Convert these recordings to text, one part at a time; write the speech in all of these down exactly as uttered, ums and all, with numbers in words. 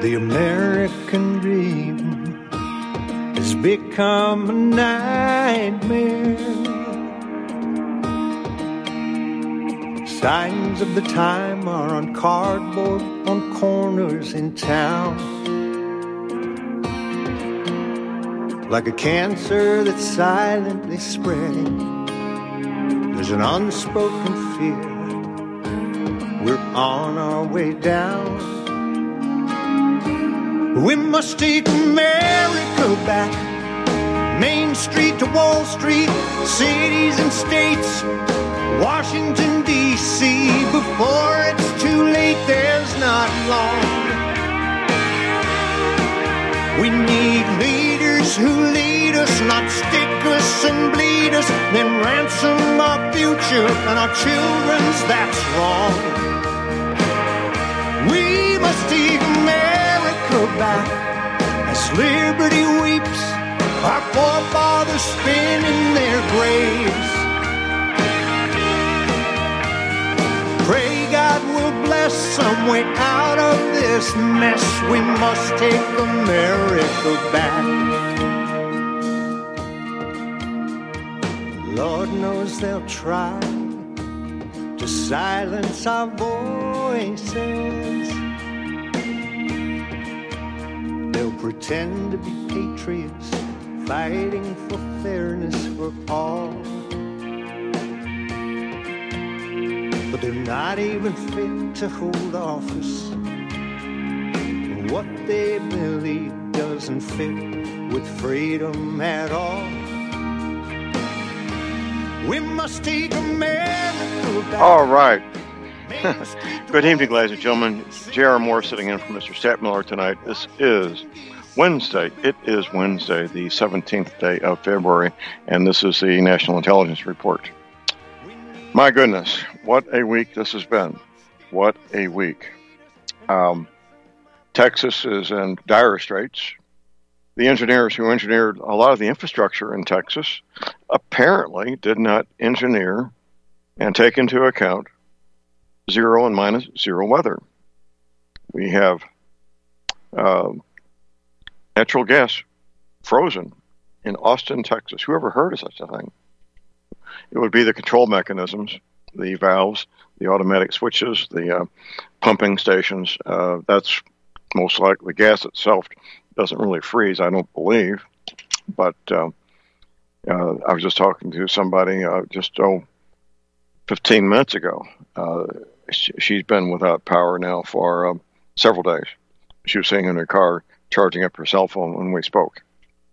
The American dream has become a nightmare. Signs of the time are on cardboard on corners in town. Like a cancer that's silently spreading, there's an unspoken fear. We're on our way down. We must take America back. Main Street to Wall Street, cities and states, Washington, D C Before it's too late, there's not long. We need leaders who lead us, not stick us and bleed us, then ransom our future and our children's, that's wrong. We must take America back as liberty weeps, our forefathers spin in their graves. Pray God will bless some way out of this mess. We must take America back. Lord knows they'll try to silence our voices. They'll pretend to be patriots, fighting for fairness for all. But they're not even fit to hold office. What they believe doesn't fit with freedom at all. We must take America back. All right. Good evening, ladies and gentlemen. J R. Moore sitting in for Mister Stadtmiller tonight. This is Wednesday. It is Wednesday, the seventeenth day of February, and this is the National Intelligence Report. My goodness, what a week this has been. What a week. Um, Texas is in dire straits. The engineers who engineered a lot of the infrastructure in Texas apparently did not engineer and take into account zero and minus zero weather. We have uh, natural gas frozen in Austin, Texas. Who ever heard of such a thing? It would be the control mechanisms, the valves, the automatic switches, the uh, pumping stations. Uh, that's most likely the gas itself doesn't really freeze, I don't believe. But uh, uh, I was just talking to somebody uh, just oh, fifteen minutes ago. Uh, she, she's been without power now for um, several days. She was sitting in her car charging up her cell phone when we spoke.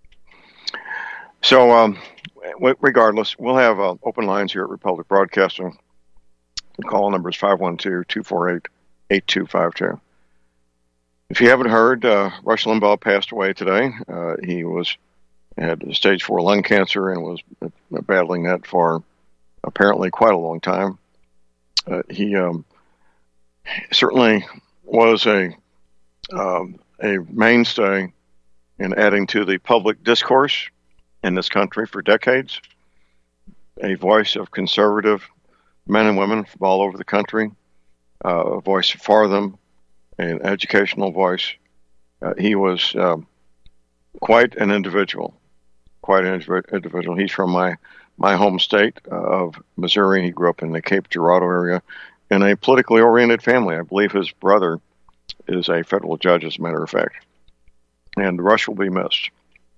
So, um, regardless, we'll have uh, open lines here at Republic Broadcasting. The call number is five one two, two four eight, eight two five two. If you haven't heard, uh, Rush Limbaugh passed away today. Uh, he was had stage four lung cancer and was battling that for apparently quite a long time. Uh, he um, certainly was a um, a mainstay in adding to the public discourse in this country for decades, a voice of conservative men and women from all over the country, uh, a voice for them, an educational voice. Uh, he was um, quite an individual, quite an individual. He's from my, my home state uh, of Missouri. He grew up in the Cape Girardeau area in a politically oriented family. I believe his brother is a federal judge, as a matter of fact. And Rush will be missed.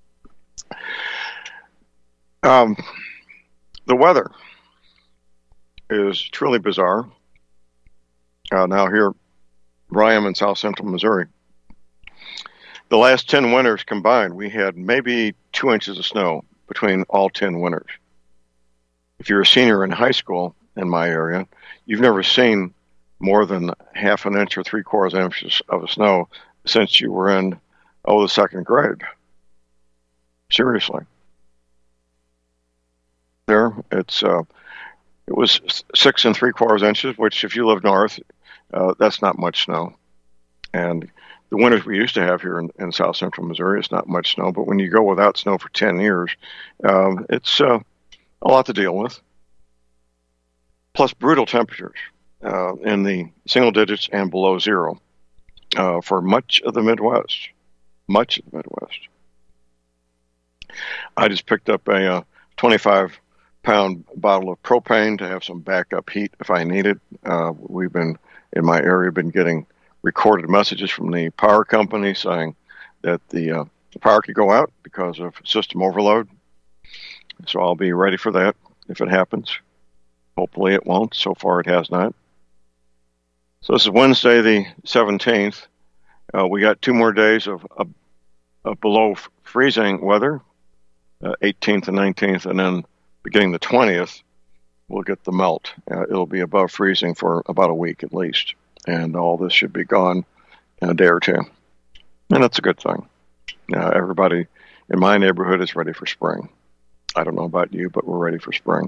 Um, the weather is truly bizarre. Uh, now here, where I am in south central Missouri, the last ten winters combined, we had maybe two inches of snow between all ten winters. If you're a senior in high school in my area, you've never seen more than half an inch or three quarters inches of snow since you were in, oh, the second grade. Seriously. There, it's uh, it was six and three quarters inches, which if you live north, uh, that's not much snow. And the winters we used to have here in, in south central Missouri, it's not much snow. But when you go without snow for ten years, um, it's uh, a lot to deal with. Plus brutal temperatures uh, in the single digits and below zero. uh, for much of the Midwest. Much of the Midwest. I just picked up a uh, twenty-five pound bottle of propane to have some backup heat if I need it. Uh, we've been, in my area, been getting recorded messages from the power company saying that the, uh, the power could go out because of system overload. So I'll be ready for that if it happens. Hopefully it won't. So far it has not. So this is Wednesday the seventeenth. Uh, we got two more days of, of, of below f- freezing weather, uh, eighteenth and nineteenth, and then beginning the twentieth, we'll get the melt. Uh, it'll be above freezing for about a week at least, and all this should be gone in a day or two. And that's a good thing. Uh, everybody in my neighborhood is ready for spring. I don't know about you, but we're ready for spring.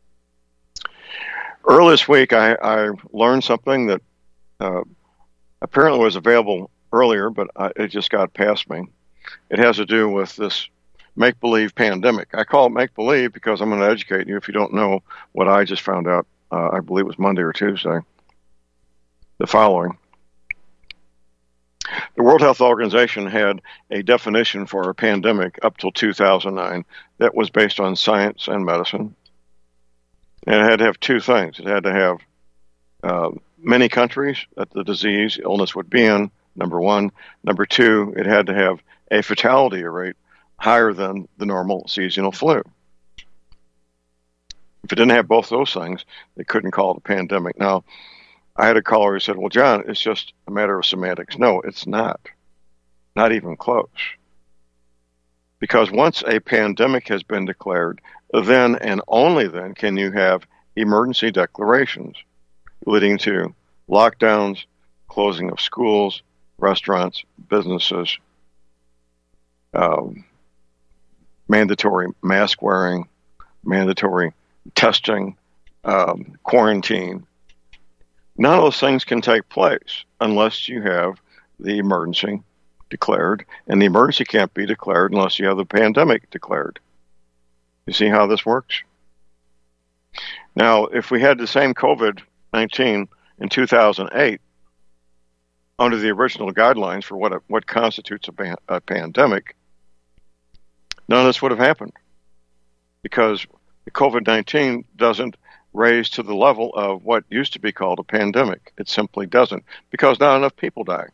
Early this week, I, I learned something that uh, apparently was available earlier, but I, it just got past me. It has to do with this make-believe pandemic. I call it make-believe because I'm going to educate you if you don't know what I just found out. Uh, I believe it was Monday or Tuesday. The following. The World Health Organization had a definition for a pandemic up till two thousand nine that was based on science and medicine. And it had to have two things. It had to have uh, many countries that the disease, illness would be in, number one. Number two, it had to have a fatality rate higher than the normal seasonal flu. If it didn't have both those things, they couldn't call it a pandemic. Now, I had a caller who said, well, John, it's just a matter of semantics. No, it's not. Not even close. Because once a pandemic has been declared, then and only then can you have emergency declarations leading to lockdowns, closing of schools, restaurants, businesses, um, mandatory mask wearing, mandatory testing, um, quarantine. None of those things can take place unless you have the emergency declared, and the emergency can't be declared unless you have the pandemic declared. You see how this works? Now, if we had the same COVID nineteen in two thousand eight, under the original guidelines for what a, what constitutes a, pan, a pandemic, none of this would have happened because the COVID nineteen doesn't raise to the level of what used to be called a pandemic. It simply doesn't, because not enough people die.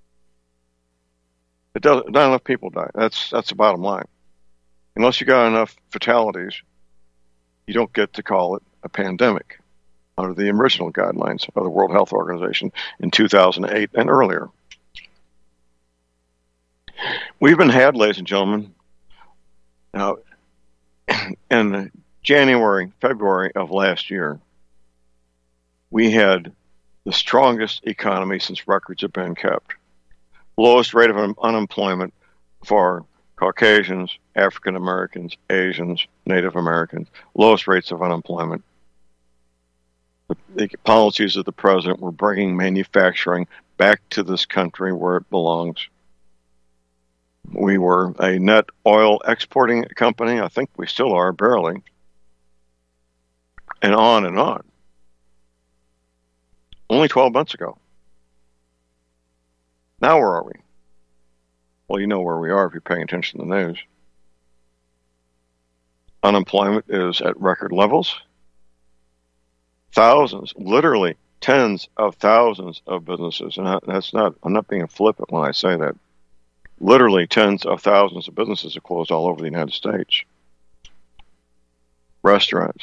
It doesn't. Not enough people die. That's that's the bottom line. Unless you got enough fatalities, you don't get to call it a pandemic under the original guidelines of the World Health Organization in two thousand eight and earlier. We've been had, ladies and gentlemen, now in January, February of last year, we had the strongest economy since records have been kept. Lowest rate of un- unemployment for Caucasians, African Americans, Asians, Native Americans. Lowest rates of unemployment. The, the policies of the president were bringing manufacturing back to this country where it belongs. We were a net oil exporting company. I think we still are, barely. And on and on. Only twelve months ago. Now where are we? Well, you know where we are if you're paying attention to the news. Unemployment is at record levels. Thousands, literally tens of thousands of businesses, and that's not, I'm not being flippant when I say that. Literally tens of thousands of businesses are closed all over the United States. Restaurants.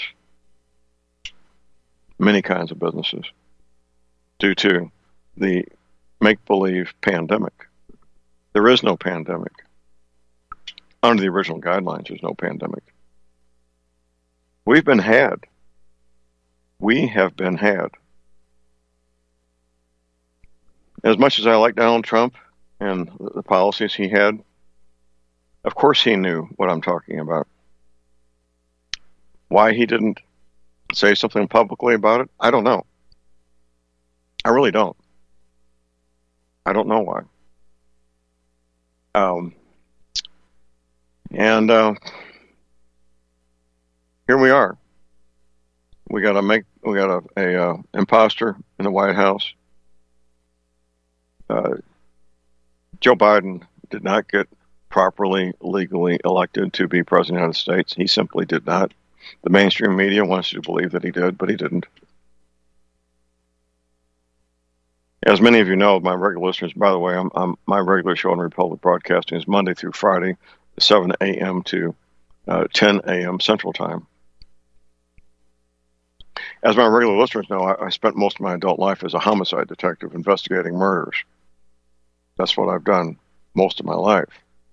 Many kinds of businesses due to the make-believe pandemic. There is no pandemic. Under the original guidelines, there's no pandemic. We've been had. We have been had. As much as I like Donald Trump and the policies he had, of course he knew what I'm talking about. Why he didn't say something publicly about it, I don't know. I really don't. I don't know why. Um, and uh, here we are. We got to make. We got a, a uh, imposter in the White House. Uh, Joe Biden did not get properly, legally elected to be president of the United States. He simply did not. The mainstream media wants you to believe that he did, but he didn't. As many of you know, my regular listeners, by the way, I'm, I'm, my regular show on Republic Broadcasting is Monday through Friday, seven a.m. to uh, ten a.m. Central Time. As my regular listeners know, I, I spent most of my adult life as a homicide detective investigating murders. That's what I've done most of my life.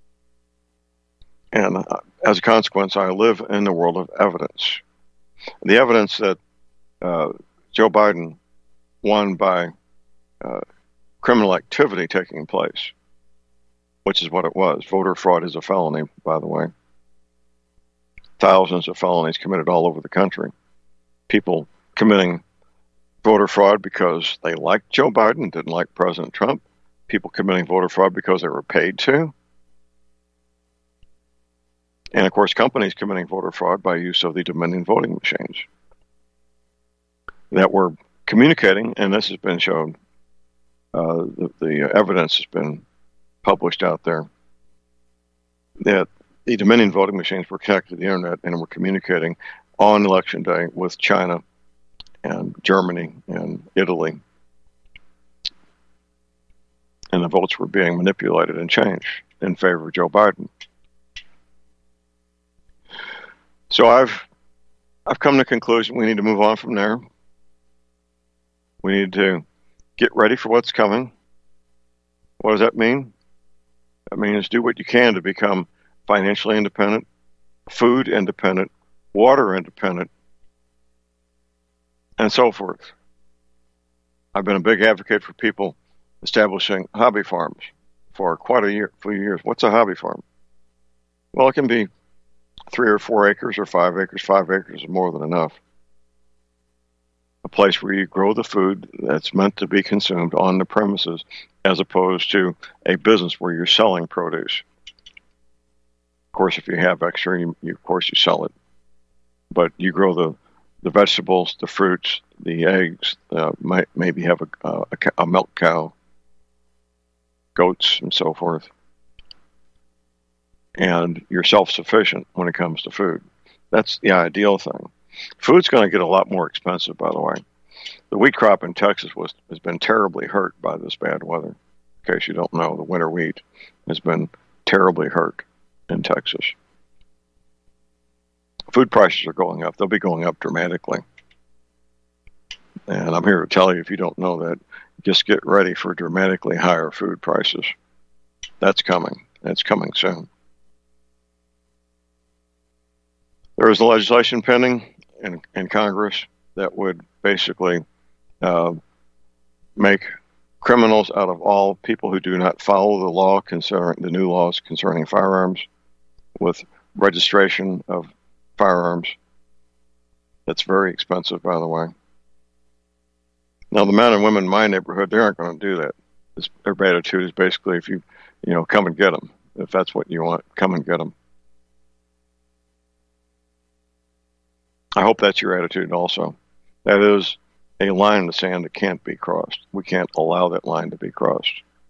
And uh, as a consequence, I live in the world of evidence. The evidence that uh, Joe Biden won by uh, criminal activity taking place, which is what it was. Voter fraud is a felony, by the way. Thousands of felonies committed all over the country. People committing voter fraud because they liked Joe Biden, didn't like President Trump. People committing voter fraud because they were paid to. And, of course, companies committing voter fraud by use of the Dominion voting machines that were communicating, and this has been shown, uh, the, the evidence has been published out there, that the Dominion voting machines were connected to the internet and were communicating on Election Day with China and Germany and Italy. And the votes were being manipulated and changed in favor of Joe Biden. So I've I've come to the conclusion we need to move on from there. We need to get ready for what's coming. What does that mean? That means do what you can to become financially independent, food independent, water independent, and so forth. I've been a big advocate for people establishing hobby farms for quite a year, few years. What's a hobby farm? Well, it can be three or four acres or five acres. Five acres is more than enough. A place where you grow the food that's meant to be consumed on the premises, as opposed to a business where you're selling produce. Of course, if you have extra, you, you, of course you sell it. But you grow the, the vegetables, the fruits, the eggs, uh, might, maybe have a, a, a milk cow, goats, and so forth. And you're self-sufficient when it comes to food. That's the ideal thing. Food's going to get a lot more expensive, by the way. The wheat crop in Texas was has been terribly hurt by this bad weather. In case you don't know, the winter wheat has been terribly hurt in Texas. Food prices are going up. They'll be going up dramatically. And I'm here to tell you, if you don't know that, just get ready for dramatically higher food prices. That's coming. It's coming soon. There is legislation pending in, in Congress that would basically uh, make criminals out of all people who do not follow the law concerning the new laws concerning firearms, with registration of firearms. That's very expensive, by the way. Now, the men and women in my neighborhood, they aren't going to do that. This, their attitude is basically, if you, you know, come and get them. If that's what you want, come and get them. I hope that's your attitude also. That is a line in the sand that can't be crossed. We can't allow that line to be crossed.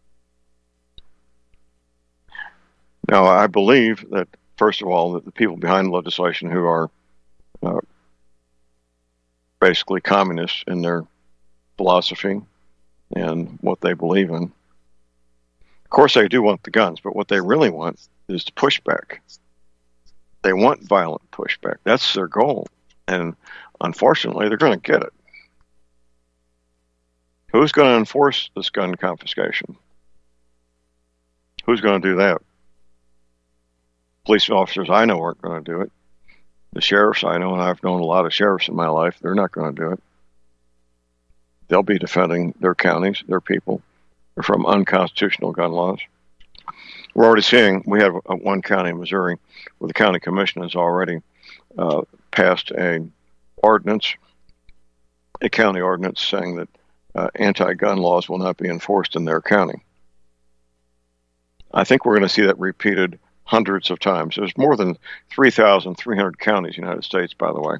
Now, I believe that, first of all, that the people behind the legislation who are uh, basically communists in their philosophy and what they believe in, of course they do want the guns, but what they really want is the pushback. They want violent pushback. That's their goal. And unfortunately, they're going to get it. Who's going to enforce this gun confiscation? Who's going to do that? Police officers I know aren't going to do it. The sheriffs I know, and I've known a lot of sheriffs in my life, they're not going to do it. They'll be defending their counties, their people, from unconstitutional gun laws. We're already seeing, we have a, one county in Missouri where the county commission has already uh, passed a ordinance, a county ordinance saying that uh, anti-gun laws will not be enforced in their county. I think we're going to see that repeated hundreds of times. There's more than three thousand three hundred counties in the United States, by the way.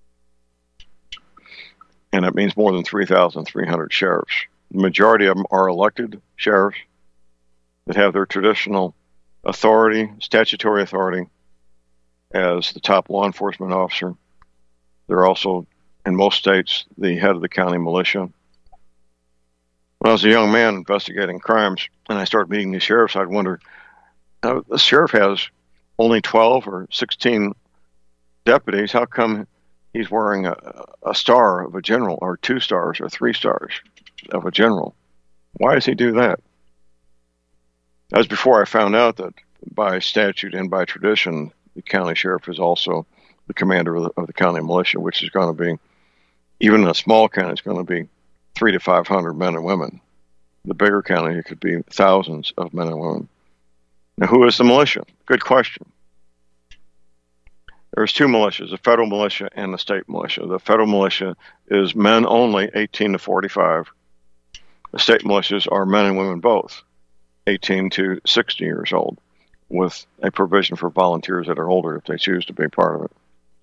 And that means more than three thousand three hundred sheriffs. The majority of them are elected sheriffs. that have their traditional authority, statutory authority, as the top law enforcement officer. They're also, in most states, the head of the county militia. When I was a young man investigating crimes and I started meeting these sheriffs, I'd wonder, now, the sheriff has only twelve or sixteen deputies. How come he's wearing a, a star of a general, or two stars or three stars of a general? Why does he do that? That was before I found out that by statute and by tradition, the county sheriff is also the commander of the, of the county militia, which is going to be, even in a small county, it's going to be three to five hundred men and women. The bigger county, it could be thousands of men and women. Now, who is the militia? Good question. There's two militias, the federal militia and the state militia. The federal militia is men only, eighteen to forty-five. The state militias are men and women both, eighteen to sixty years old, with a provision for volunteers that are older if they choose to be part of it.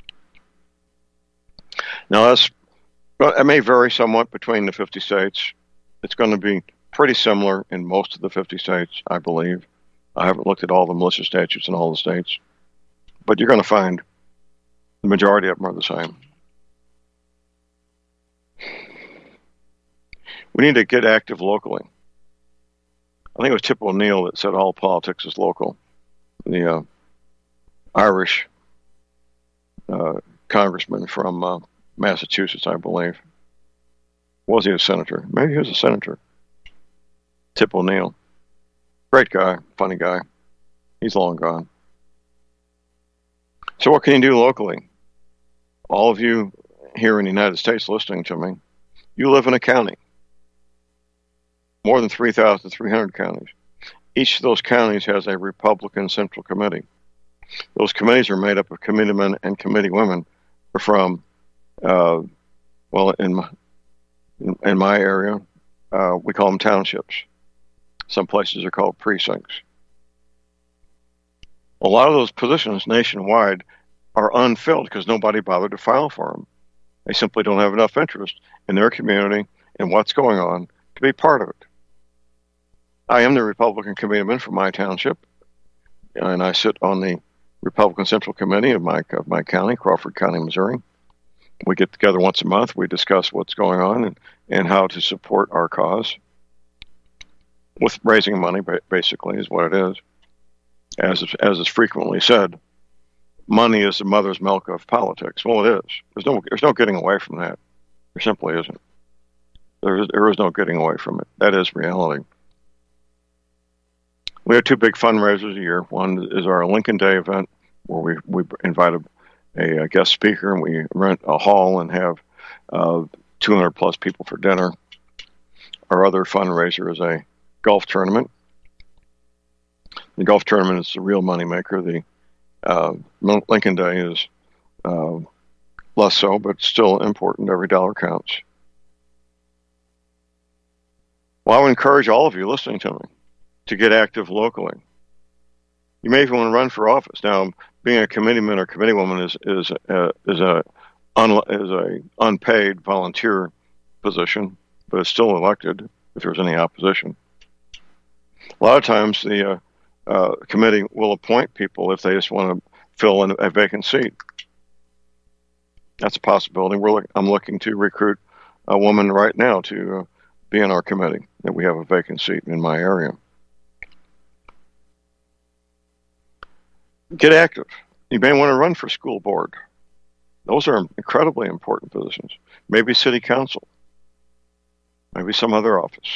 Now, that's, it may vary somewhat between the fifty states. It's going to be pretty similar in most of the fifty states, I believe. I haven't looked at all the militia statutes in all the states, but you're going to find the majority of them are the same. We need to get active locally. I think it was Tip O'Neill that said all politics is local. The uh, Irish uh, congressman from uh, Massachusetts, I believe. Was he a senator? Maybe he was a senator. Tip O'Neill. Great guy, funny guy. He's long gone. So what can you do locally? All of you here in the United States listening to me, you live in a county. More than three thousand three hundred counties. Each of those counties has a Republican Central Committee. Those committees are made up of committeemen and committeewomen from, uh, well, in my, in my area, uh, we call them townships. Some places are called precincts. A lot of those positions nationwide are unfilled because nobody bothered to file for them. They simply don't have enough interest in their community and what's going on to be part of it. I am the Republican committeeman for my township, and I sit on the Republican Central Committee of my of my county, Crawford County, Missouri. We get together once a month. We discuss what's going on and, and how to support our cause. With raising money, basically, is what it is. As as is frequently said, money is the mother's milk of politics. Well, it is. There's no there's no getting away from that. There simply isn't. There is, there is no getting away from it. That is reality. We have two big fundraisers a year. One is our Lincoln Day event, where we we invited a, a guest speaker, and we rent a hall and have uh, two hundred plus people for dinner. Our other fundraiser is a golf tournament. The golf tournament is the real moneymaker. The uh, Lincoln Day is uh, less so, but still important. Every dollar counts. Well, I would encourage all of you listening to me to get active locally. You may even want to run for office. Now, being a committeeman or committeewoman is is a, is a un, is a unpaid volunteer position, but it's still elected if there's any opposition. A lot of times, the uh, uh, committee will appoint people if they just want to fill in a vacant seat. That's a possibility. We're look, I'm looking to recruit a woman right now to uh, be in our committee, that we have a vacant seat in my area. Get active. You may want to run for school board. Those are incredibly important positions. Maybe city council. Maybe some other office.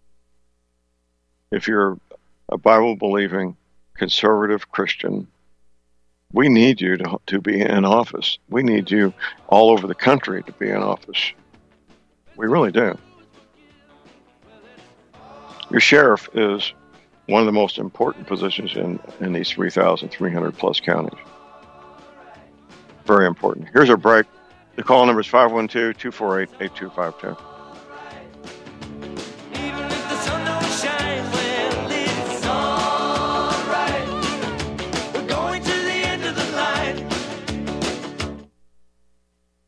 If you're a Bible-believing, conservative Christian, we need you to, to be in office. We need you all over the country to be in office. We really do. Your sheriff is one of the most important positions in, in these three thousand three hundred plus counties. Very important. Here's our break. The call number is five one two, two four eight, eight two five two.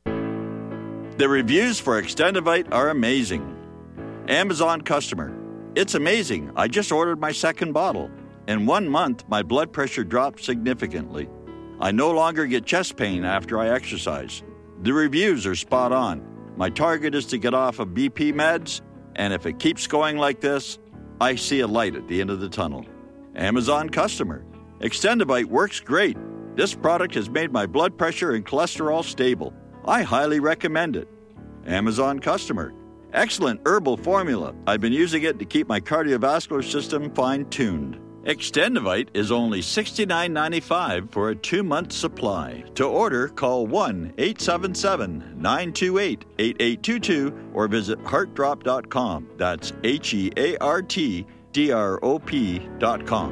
The reviews for Extendivite are amazing. Amazon customer. It's amazing. I just ordered my second bottle. In one month, my blood pressure dropped significantly. I no longer get chest pain after I exercise. The reviews are spot on. My target is to get off of B P meds, and if it keeps going like this, I see a light at the end of the tunnel. Amazon customer. Extendivite works great. This product has made my blood pressure and cholesterol stable. I highly recommend it. Amazon customer. Excellent herbal formula. I've been using it to keep my cardiovascular system fine-tuned. Extendivite is only sixty-nine ninety-five for a two-month supply. To order, call one eight seven seven, nine two eight, eight eight two two or visit heart drop dot com. That's H E A R T D R O P dot com.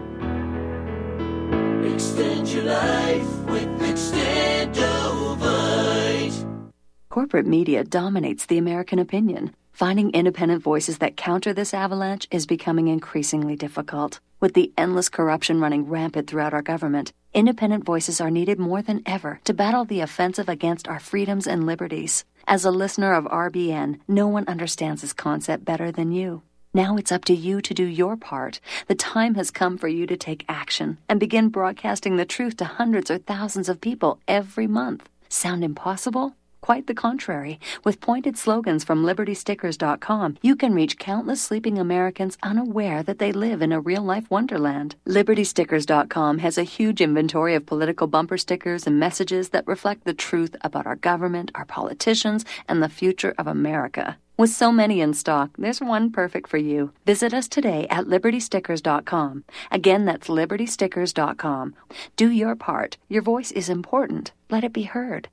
Extend your life with Extendivite. Corporate media dominates the American opinion. Finding independent voices that counter this avalanche is becoming increasingly difficult. With the endless corruption running rampant throughout our government, independent voices are needed more than ever to battle the offensive against our freedoms and liberties. As a listener of R B N, no one understands this concept better than you. Now it's up to you to do your part. The time has come for you to take action and begin broadcasting the truth to hundreds or thousands of people every month. Sound impossible? Quite the contrary. With pointed slogans from liberty stickers dot com, you can reach countless sleeping Americans unaware that they live in a real-life wonderland. liberty stickers dot com has a huge inventory of political bumper stickers and messages that reflect the truth about our government, our politicians, and the future of America. With so many in stock, there's one perfect for you. Visit us today at liberty stickers dot com. Again, that's liberty stickers dot com. Do your part. Your voice is important. Let it be heard.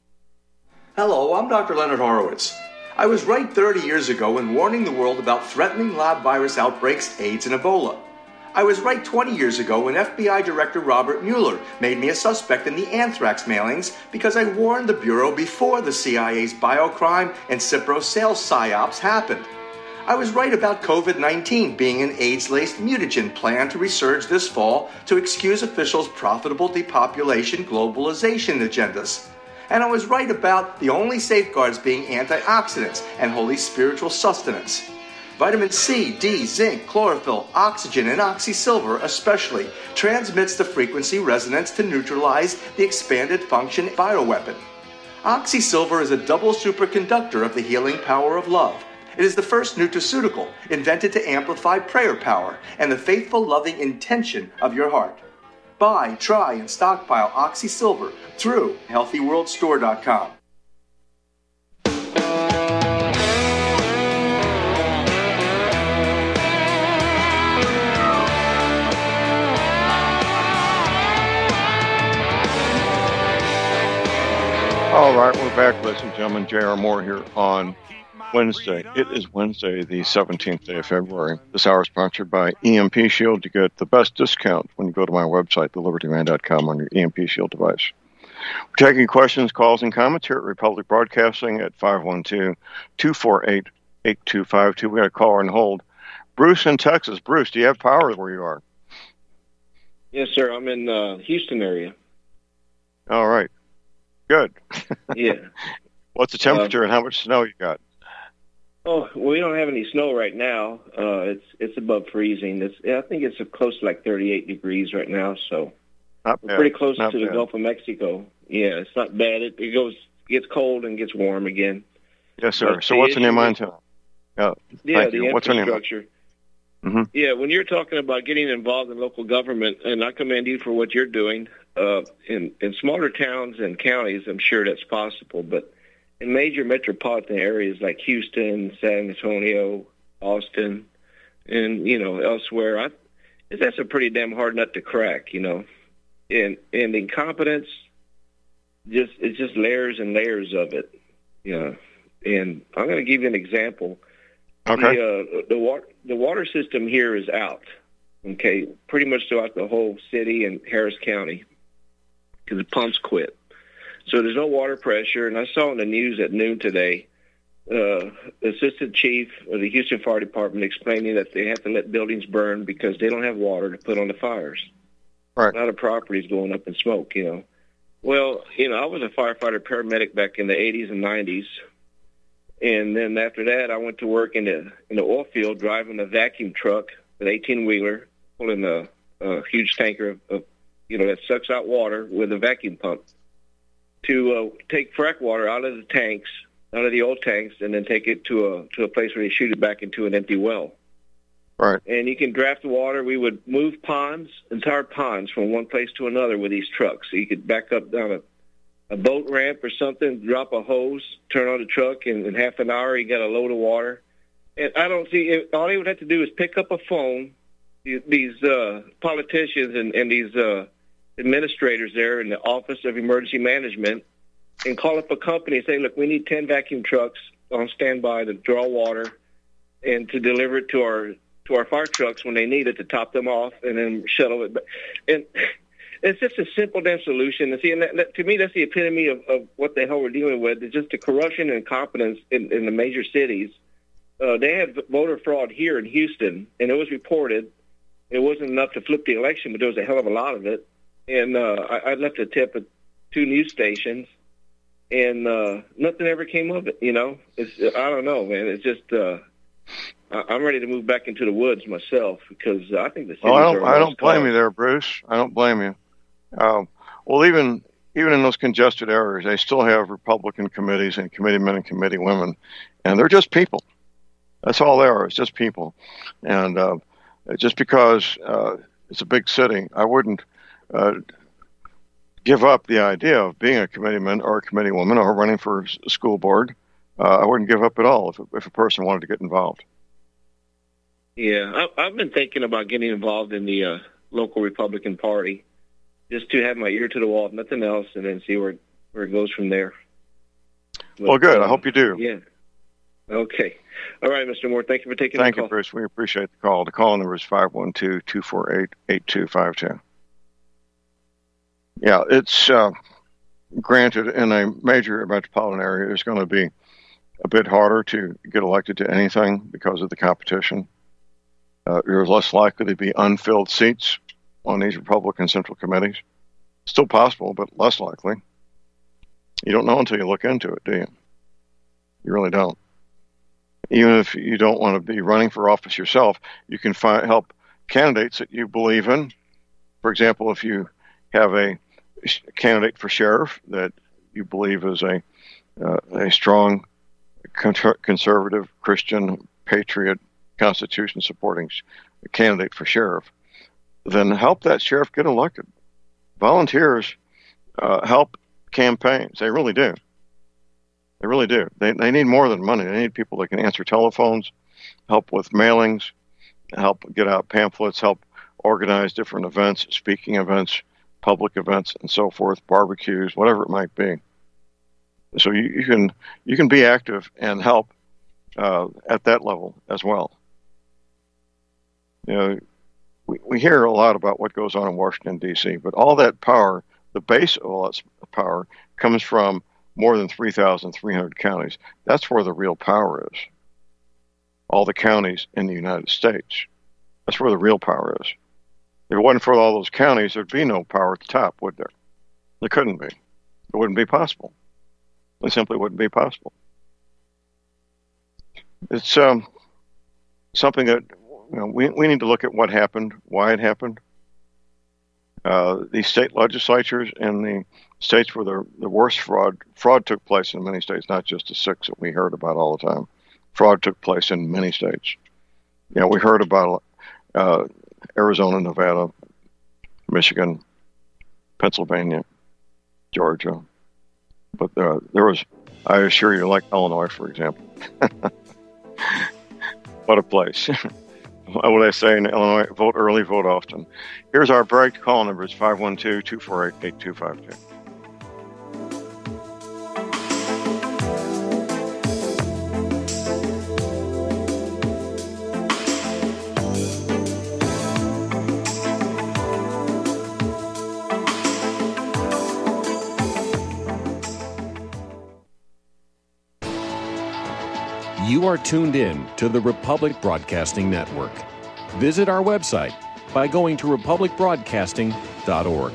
Hello, I'm Doctor Leonard Horowitz. I was right thirty years ago in warning the world about threatening lab virus outbreaks, AIDS, and Ebola. I was right twenty years ago when F B I Director Robert Mueller made me a suspect in the anthrax mailings because I warned the Bureau before the C I A's biocrime and Cipro sales psyops happened. I was right about COVID nineteen being an AIDS-laced mutagen plan to resurge this fall to excuse officials' profitable depopulation globalization agendas. And I was right about the only safeguards being antioxidants and holy spiritual sustenance. Vitamin C, D, zinc, chlorophyll, oxygen, and oxysilver especially transmits the frequency resonance to neutralize the expanded function bioweapon. Oxysilver is a double superconductor of the healing power of love. It is the first nutraceutical invented to amplify prayer power and the faithful loving intention of your heart. Buy, try, and stockpile Oxysilver through healthy world store dot com. All right, we're back, ladies and gentlemen. J R. Moore here on Wednesday. It is Wednesday, the seventeenth day of February. This hour is sponsored by E M P Shield. You get the best discount when you go to my website, the liberty man dot com, on your E M P Shield device. We're taking questions, calls, and comments here at Republic Broadcasting at five one two, two four eight, eight two five two. We got a caller on hold. Bruce in Texas. Bruce, do you have power where you are? Yes, sir. I'm in uh, Houston area. All right. Good. Yeah. What's the temperature uh, and how much snow you got? Oh, well, we don't have any snow right now. Uh, it's it's above freezing. It's I think it's close to like thirty-eight degrees right now. So not we're bad. pretty close not to bad. the Gulf of Mexico. Yeah, it's not bad. It, it goes gets cold and gets warm again. Yes, sir. But so the what's in your issue- mind tonight? Yeah, Yeah, thank the you. What's in your mind? infrastructure. Mm-hmm. Yeah, when you're talking about getting involved in local government, and I commend you for what you're doing, uh, in, in smaller towns and counties, I'm sure that's possible. But in major metropolitan areas like Houston, San Antonio, Austin, and, you know, elsewhere, I, that's a pretty damn hard nut to crack, you know. And, and incompetence, just it's just layers and layers of it, you know. And I'm going to give you an example. Okay. The, uh, the, water, the water system here is out, okay, pretty much throughout the whole city and Harris County because the pumps quit. So there's no water pressure. And I saw in the news at noon today, uh, the assistant chief of the Houston Fire Department explaining that they have to let buildings burn because they don't have water to put on the fires. Right. A lot of properties going up in smoke, you know. Well, you know, I was a firefighter paramedic back in the eighties and nineties. And then after that, I went to work in the in the oil field, driving a vacuum truck, an eighteen-wheeler, pulling a, a huge tanker of, of, you know, that sucks out water with a vacuum pump to uh, take frack water out of the tanks, out of the old tanks, and then take it to a to a place where they shoot it back into an empty well. Right. And you can draft the water. We would move ponds, entire ponds, from one place to another with these trucks. So you could back up down a, a boat ramp or something, drop a hose, turn on the truck, and in half an hour you got a load of water. And I don't see, all they would have to do is pick up a phone. These uh, politicians and, and these uh, administrators there in the Office of Emergency Management, and call up a company and say, look, we need ten vacuum trucks on standby to draw water and to deliver it to our to our fire trucks when they need it, to top them off and then shuttle it back. And it's just a simple damn solution. And see, and that, that, to me, that's the epitome of, of what the hell we're dealing with. It's just the corruption and incompetence in, in the major cities. Uh, they had voter fraud here in Houston, and it was reported. It wasn't enough to flip the election, but there was a hell of a lot of it. And uh, I, I left a tip at two news stations, and uh, nothing ever came of it. You know, it's I don't know, man. It's just uh, I'm ready to move back into the woods myself, because I think the cities well, I don't, are I don't blame cause. you there, Bruce. I don't blame you. Um, well, even even in those congested areas, they still have Republican committees and committeemen and committee women, and they're just people. That's all they are. It's just people, and uh, just because uh, it's a big city, I wouldn't uh, give up the idea of being a committeeman or a committee woman or running for a school board. Uh, I wouldn't give up at all if if a person wanted to get involved. Yeah, I, I've been thinking about getting involved in the uh, local Republican Party, just to have my ear to the wall, if nothing else, and then see where where it goes from there. But, well, good. Uh, I hope you do. Yeah. Okay. All right, Mister Moore. Thank you for taking Thank the call. you, Bruce. We appreciate the call. The call number is five one two, two four eight, eight two five two. Yeah, it's uh, granted in a major metropolitan area, it's going to be a bit harder to get elected to anything because of the competition. Uh, there's less likely to be unfilled seats on these Republican Central Committees. Still possible, but less likely. You don't know until you look into it, do you? You really don't. Even if you don't want to be running for office yourself, you can find, help candidates that you believe in. For example, if you have a candidate for sheriff that you believe is a uh, a strong conservative, Christian, patriot, Constitution supporting candidate for sheriff, then help that sheriff get elected. Volunteers uh, help campaigns. They really do. They really do. They they need more than money. They need people that can answer telephones, help with mailings, help get out pamphlets, help organize different events, speaking events, public events, and so forth, barbecues, whatever it might be. So you, you can you can be active and help uh, at that level as well. You know, we, we hear a lot about what goes on in Washington, D C, but all that power, the base of all that power, comes from more than three thousand three hundred counties. That's where the real power is. All the counties in the United States. That's where the real power is. If it wasn't for all those counties, there'd be no power at the top, would there? There couldn't be. It wouldn't be possible. It simply wouldn't be possible. It's um, something that you know, we we need to look at what happened, why it happened. Uh, the state legislatures in the states where the, the worst fraud fraud took place in many states, not just the six that we heard about all the time. Fraud took place in many states. You know, we heard about uh, Arizona, Nevada, Michigan, Pennsylvania, Georgia. But uh, there was, I assure you, like Illinois, for example. What a place. What would I say in Illinois? Vote early, vote often. Here's our break. Call number is five one two, two four eight, eight two five two. You are tuned in to the Republic Broadcasting Network. Visit our website by going to republic broadcasting dot org.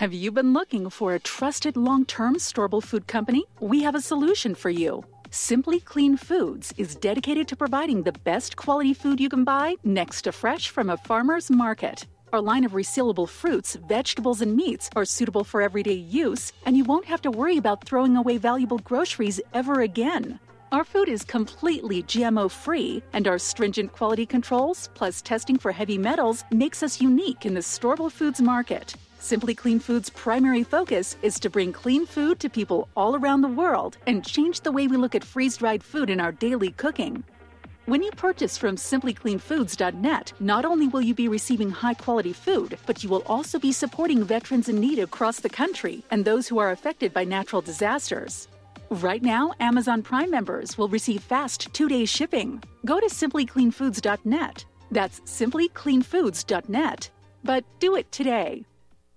Have you been looking for a trusted long-term storable food company? We have a solution for you. Simply Clean Foods is dedicated to providing the best quality food you can buy next to fresh from a farmer's market. Our line of resealable fruits, vegetables, and meats are suitable for everyday use, and you won't have to worry about throwing away valuable groceries ever again. Our food is completely G M O-free, and our stringent quality controls, plus testing for heavy metals, makes us unique in the storable foods market. Simply Clean Foods' primary focus is to bring clean food to people all around the world and change the way we look at freeze-dried food in our daily cooking. When you purchase from simply clean foods dot net, not only will you be receiving high-quality food, but you will also be supporting veterans in need across the country and those who are affected by natural disasters. Right now, Amazon Prime members will receive fast two-day shipping. Go to simply clean foods dot net. That's simply clean foods dot net. But do it today.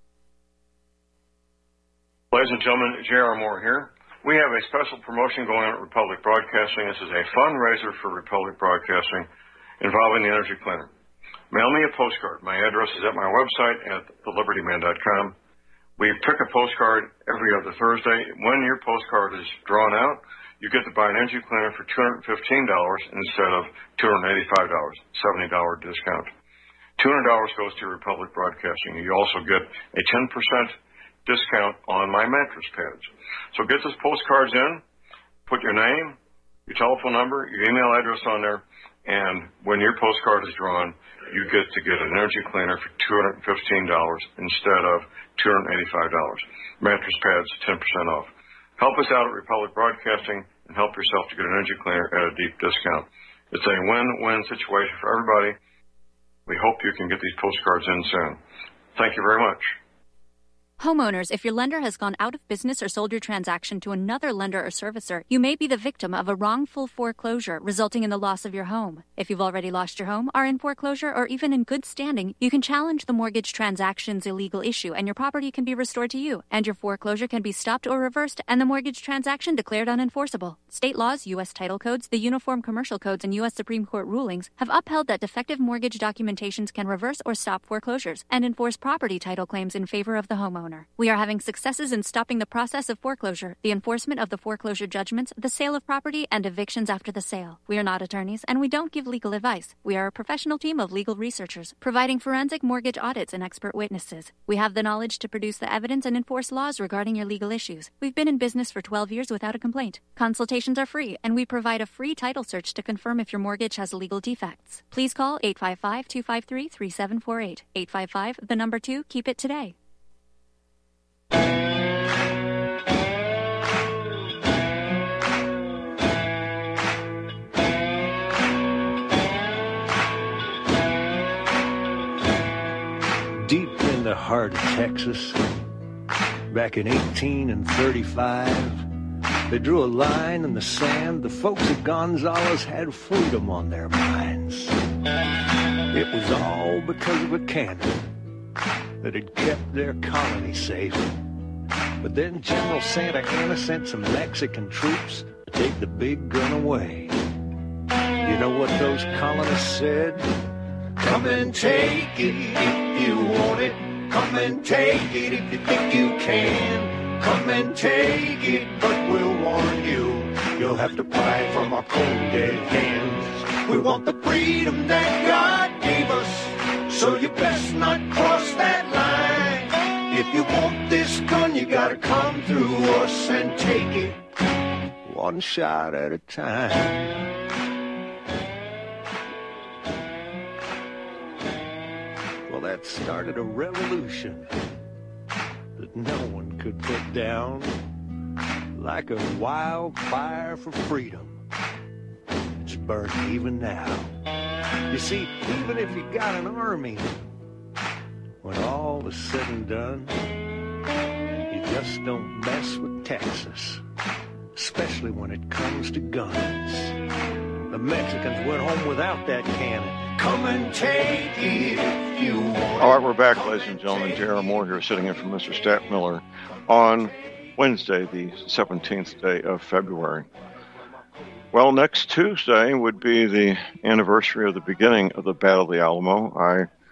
Ladies and gentlemen, J R. Moore here. We have a special promotion going on at Republic Broadcasting. This is a fundraiser for Republic Broadcasting involving the Energy Cleaner. Mail me a postcard. My address is at my website at the liberty man dot com. We pick a postcard every other Thursday. When your postcard is drawn out, you get to buy an Energy Cleaner for two hundred fifteen dollars instead of two hundred eighty-five dollars, seventy dollars discount. two hundred dollars goes to Republic Broadcasting. You also get a ten percent discount on my mattress pads. So get those postcards in, put your name, your telephone number, your email address on there, and when your postcard is drawn, you get to get an Energy Cleaner for two hundred fifteen dollars instead of two hundred eighty-five dollars. Mattress pads, ten percent off. Help us out at Republic Broadcasting and help yourself to get an Energy Cleaner at a deep discount. It's a win-win situation for everybody. We hope you can get these postcards in soon. Thank you very much. Homeowners, if your lender has gone out of business or sold your transaction to another lender or servicer, you may be the victim of a wrongful foreclosure, resulting in the loss of your home. If you've already lost your home, are in foreclosure, or even in good standing, you can challenge the mortgage transaction's illegal issue, and your property can be restored to you, and your foreclosure can be stopped or reversed, and the mortgage transaction declared unenforceable. State laws, U S title codes, the Uniform Commercial Codes, and U S Supreme Court rulings have upheld that defective mortgage documentations can reverse or stop foreclosures and enforce property title claims in favor of the homeowner. We are having successes in stopping the process of foreclosure, the enforcement of the foreclosure judgments, the sale of property, and evictions after the sale. We are not attorneys, and we don't give legal advice. We are a professional team of legal researchers, providing forensic mortgage audits and expert witnesses. We have the knowledge to produce the evidence and enforce laws regarding your legal issues. We've been in business for twelve years without a complaint. Consultations are free, and we provide a free title search to confirm if your mortgage has legal defects. Please call eight five five, two five three, three seven four eight. eight five five, the number two, keep it today. Deep in the heart of Texas, back in eighteen and thirty-five, they drew a line in the sand. The folks at Gonzales had freedom on their minds. It was all because of a cannon that had kept their colony safe. But then General Santa Anna sent some Mexican troops to take the big gun away. You know what those colonists said? Come and take it if you want it. Come and take it if you think you can. Come and take it, but we'll warn you, you'll have to pry from our cold dead hands. We want the freedom that God gave us, so you best not cross that line. If you want this gun, you gotta come through us and take it one shot at a time. Well, that started a revolution that no one could put down, like a wildfire for freedom. It's burning even now. You see, even if you got an army, when all is said and done, you just don't mess with Texas, especially when it comes to guns. The Mexicans went home without that cannon. Come and take it if you want. All right, we're back, ladies and gentlemen. J R. Moore here, sitting in for Mister Stat Miller on Wednesday, the seventeenth day of February. Well, next Tuesday would be the anniversary of the beginning of the Battle of the Alamo. I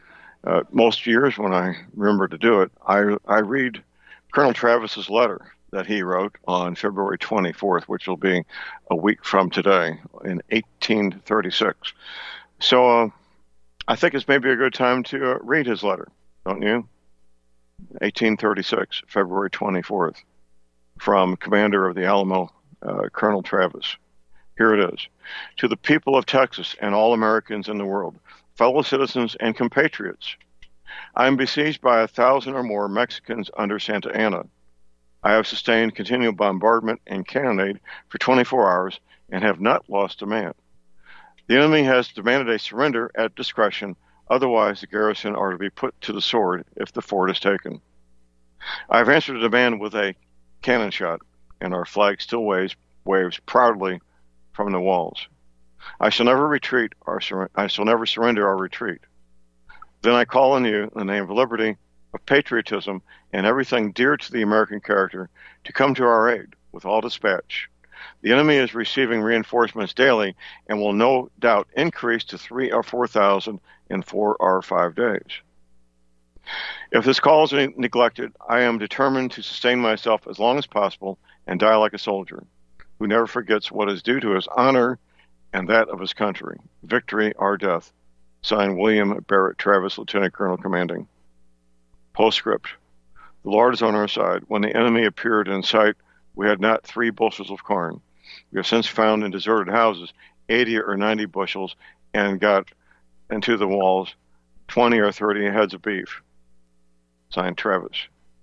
Uh, most years when I remember to do it, I, I read Colonel Travis's letter that he wrote on February twenty-fourth, which will be a week from today in eighteen thirty-six. So uh, I think it's maybe a good time to uh, read his letter, don't you? eighteen thirty-six, February twenty-fourth, from Commander of the Alamo, uh, Colonel Travis. Here it is. To the people of Texas and all Americans in the world, fellow citizens and compatriots, I am besieged by a thousand or more Mexicans under Santa Anna. I have sustained continual bombardment and cannonade for twenty-four hours and have not lost a man. The enemy has demanded a surrender at discretion, otherwise the garrison are to be put to the sword if the fort is taken. I have answered the demand with a cannon shot, and our flag still waves, waves proudly from the walls. I shall never retreat, or sur- I shall never surrender or retreat. Then I call on you, in the name of liberty, of patriotism, and everything dear to the American character, to come to our aid with all dispatch. The enemy is receiving reinforcements daily and will no doubt increase to three or four thousand in four or five days. If this call is neglected, I am determined to sustain myself as long as possible and die like a soldier who never forgets what is due to his honor and that of his country. Victory or death. Signed, William Barrett Travis, Lieutenant Colonel Commanding. Postscript. The Lord is on our side. When the enemy appeared in sight, we had not three bushels of corn. We have since found in deserted houses eighty or ninety bushels and got into the walls twenty or thirty heads of beef. Signed, Travis.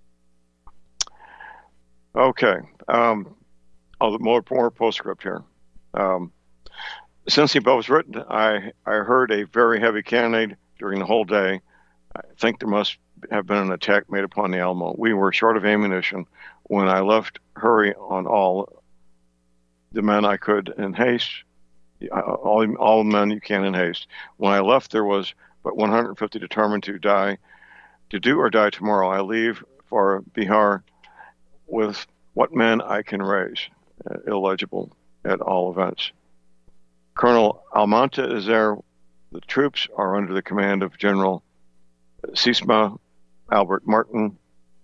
Okay. Um, oh, more, more postscript here. Um, since the above was written, I, I heard a very heavy cannonade during the whole day. I think there must have been an attack made upon the Alamo. We were short of ammunition. When I left, hurry on all the men I could in haste, all, all men you can in haste. When I left, there was but one hundred fifty determined to die, to do or die tomorrow. I leave for Bihar with what men I can raise. Uh, illegible at all events. Colonel Almonte is there. The troops are under the command of General Sisma Albert Martin.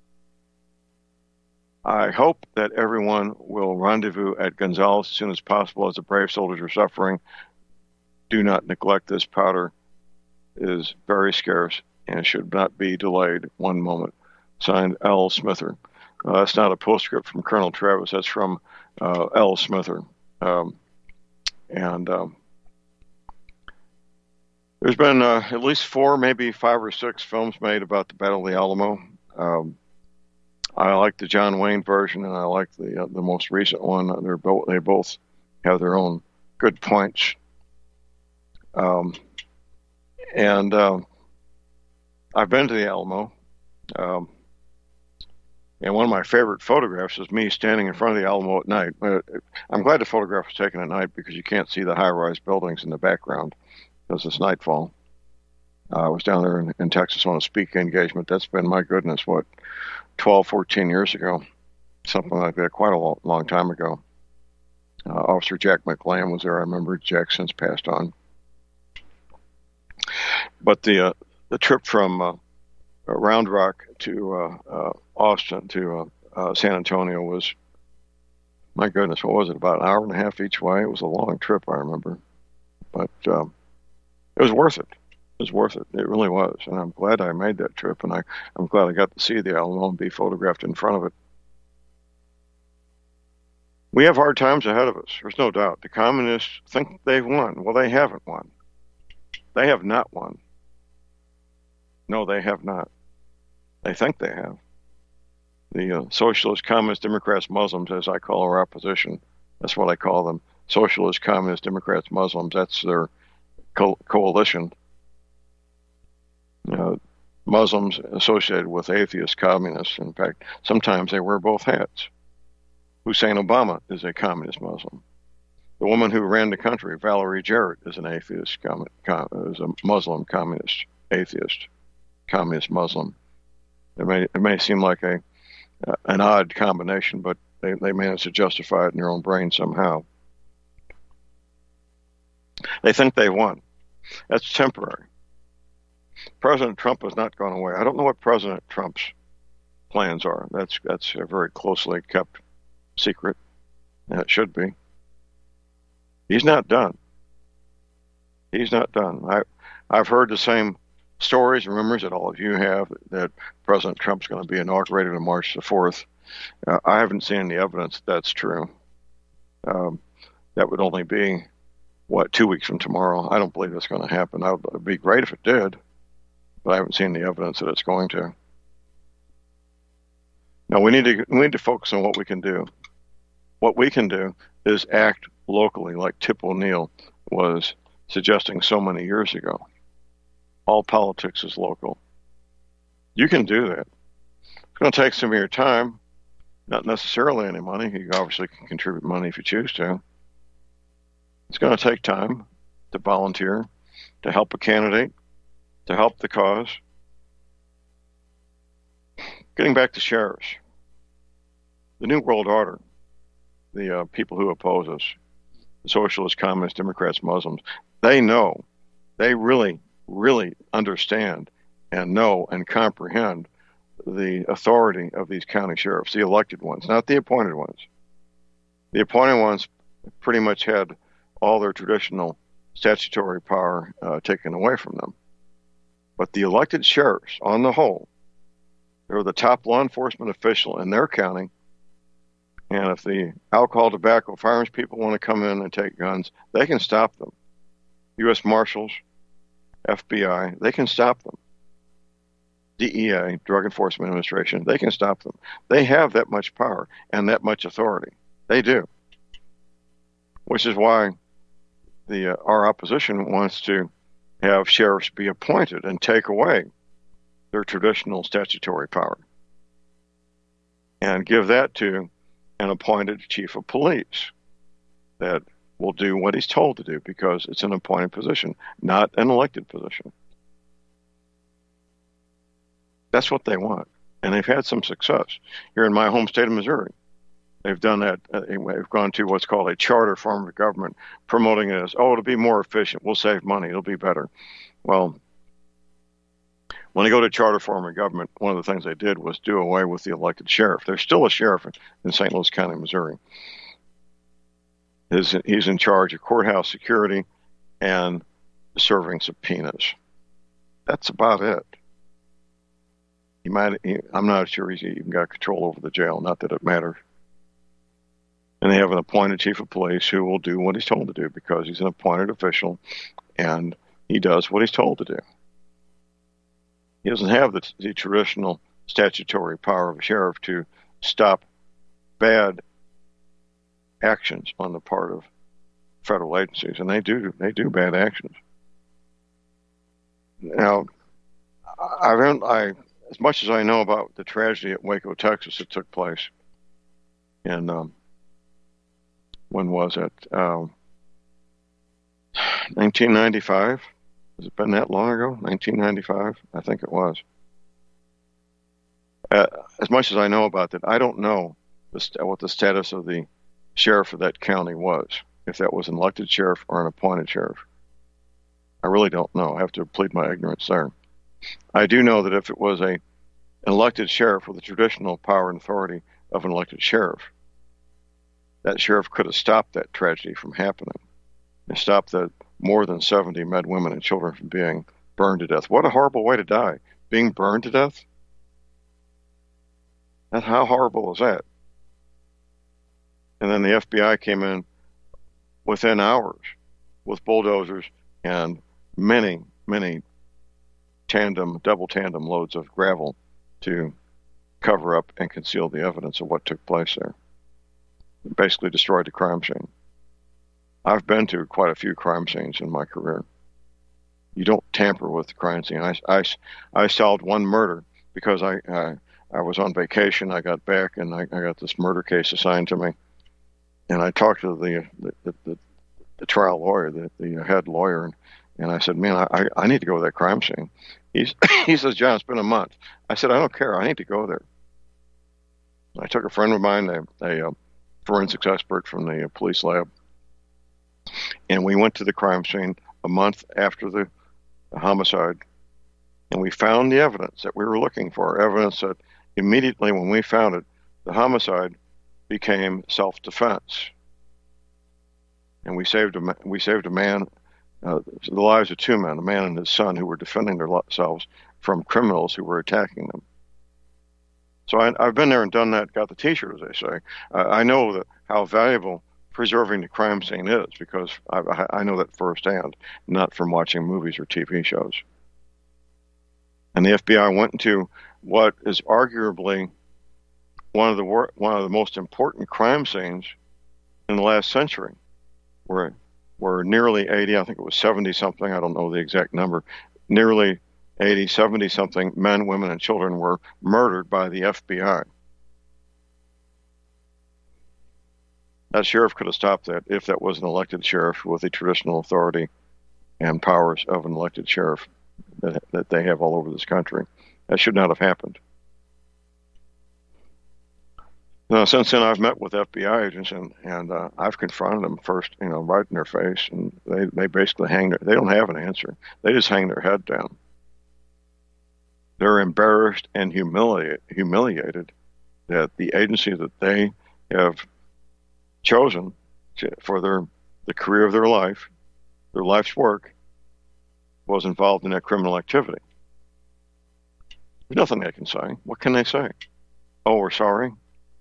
I hope that everyone will rendezvous at Gonzales as soon as possible as the brave soldiers are suffering. Do not neglect this powder. It is very scarce and should not be delayed one moment. Signed, L. Smither. Uh, that's not a postscript from Colonel Travis. That's from uh, L. Smither. Um, and um, there's been uh, at least four, maybe five or six films made about the Battle of the Alamo. Um, I like the John Wayne version, and I like the uh, the most recent one. They're both they both have their own good points. Um, and uh, I've been to the Alamo. Um, And one of my favorite photographs is me standing in front of the Alamo at night. I'm glad the photograph was taken at night because you can't see the high-rise buildings in the background because it's nightfall. Uh, I was down there in, in Texas on a speaking engagement. That's been, my goodness, what, twelve, fourteen years ago, something like that, quite a long, long time ago. Uh, Officer Jack McLam was there. I remember Jack since passed on. But the uh, the trip from uh, Round Rock to uh, uh, Austin to uh, uh, San Antonio was, my goodness, what was it, about an hour and a half each way? It was a long trip, I remember. But um, it was worth it. It was worth it. It really was. And I'm glad I made that trip, and I, I'm glad I got to see the Alamo and be photographed in front of it. We have hard times ahead of us. There's no doubt. The communists think they've won. Well, they haven't won. They have not won. No, they have not. They think they have. The uh, socialist, communist, Democrats, Muslims, as I call our opposition, that's what I call them. Socialist, communist, Democrats, Muslims, that's their co- coalition. Uh, Muslims associated with atheist communists. In fact, sometimes they wear both hats. Hussein Obama is a communist Muslim. The woman who ran the country, Valerie Jarrett, is an atheist, com- com- is a Muslim communist, atheist, communist Muslim. It may it may seem like a uh, an odd combination, but they, they manage to justify it in their own brain somehow. They think they won. That's temporary. President Trump has not gone away. I don't know what President Trump's plans are. That's that's a very closely kept secret, and it should be. He's not done. He's not done. I, I've heard the same stories and rumors that all of you have, that President Trump's going to be inaugurated on March the fourth. Uh, I haven't seen any evidence that that's true. Um, that would only be, what, two weeks from tomorrow. I don't believe that's going to happen. That would be great if it did, but I haven't seen the evidence that it's going to. Now, we need to we need to focus on what we can do. What we can do is act locally, like Tip O'Neill was suggesting so many years ago. All politics is local. You can do that. It's going to take some of your time, not necessarily any money. You obviously can contribute money if you choose to. It's going to take time to volunteer, to help a candidate, to help the cause. Getting back to sheriffs, the New World Order, the uh, people who oppose us, the socialists, communists, Democrats, Muslims, they know, they really, really understand and know and comprehend the authority of these county sheriffs, the elected ones, not the appointed ones. The appointed ones pretty much had all their traditional statutory power uh, taken away from them. But the elected sheriffs, on the whole, they're the top law enforcement official in their county. And if the alcohol, tobacco, firearms people want to come in and take guns, they can stop them. U S Marshals, F B I, they can stop them. D E A, Drug Enforcement Administration, they can stop them. They have that much power and that much authority. They do. Which is why the uh, our opposition wants to have sheriffs be appointed and take away their traditional statutory power and give that to an appointed chief of police that will do what he's told to do, because it's an appointed position, not an elected position. That's what they want. And they've had some success. Here in my home state of Missouri, they've done that. Uh, they've gone to what's called a charter form of government, promoting it as, oh, it'll be more efficient. We'll save money. It'll be better. Well, when they go to charter form of government, one of the things they did was do away with the elected sheriff. There's still a sheriff in Saint Louis County, Missouri. His, he's in charge of courthouse security and serving subpoenas. That's about it. He might. He, I'm not sure he's even got control over the jail. Not that it matters. And they have an appointed chief of police who will do what he's told to do, because he's an appointed official, and he does what he's told to do. He doesn't have the, the traditional statutory power of a sheriff to stop bad actions on the part of federal agencies, and they do they do bad actions. Now, I don't. I as much as I know about the tragedy at Waco, Texas, that took place, and um, when was it? Um, nineteen ninety-five. Has it been that long ago? nineteen ninety-five? I think it was. Uh, as much as I know about that, I don't know the st- what the status of the sheriff of that county was, if that was an elected sheriff or an appointed sheriff. I really don't know. I have to plead my ignorance there. I do know that if it was a an elected sheriff with the traditional power and authority of an elected sheriff, that sheriff could have stopped that tragedy from happening and stopped the more than seventy men, women, and children from being burned to death. What a horrible way to die. Being burned to death? That, how horrible is that? And then the F B I came in within hours with bulldozers and many, many tandem, double tandem loads of gravel to cover up and conceal the evidence of what took place there. It basically destroyed the crime scene. I've been to quite a few crime scenes in my career. You don't tamper with the crime scene. I, I, I solved one murder because I, I I was on vacation. I got back and I, I got this murder case assigned to me. And I talked to the the, the, the trial lawyer, the, the head lawyer, and, and I said, man, I, I need to go to that crime scene. He's, he says, John, it's been a month. I said, I don't care. I need to go there. I took a friend of mine, a, a, a forensics expert from the uh, police lab, and we went to the crime scene a month after the, the homicide. And we found the evidence that we were looking for, evidence that immediately when we found it, the homicide became self-defense. And we saved a, we saved a man, uh, the lives of two men, a man and his son, who were defending themselves from criminals who were attacking them. So I, I've been there and done that, got the T-shirt, as they say. Uh, I know that how valuable preserving the crime scene is, because I, I know that firsthand, not from watching movies or T V shows. And the F B I went into what is arguably one of the wor- one of the most important crime scenes in the last century, where where nearly eighty, I think it was seventy something, I don't know the exact number, nearly eighty, seventy something men, women, and children were murdered by the F B I. That sheriff could have stopped that if that was an elected sheriff with the traditional authority and powers of an elected sheriff that, that they have all over this country. That should not have happened. Now, since then, I've met with F B I agents, and, and uh, I've confronted them first, you know, right in their face, and they, they basically hang their, they don't have an answer. They just hang their head down. They're embarrassed and humiliated, humiliated that the agency that they have chosen to, for their the career of their life, their life's work, was involved in that criminal activity. There's nothing they can say. What can they say? Oh, we're sorry.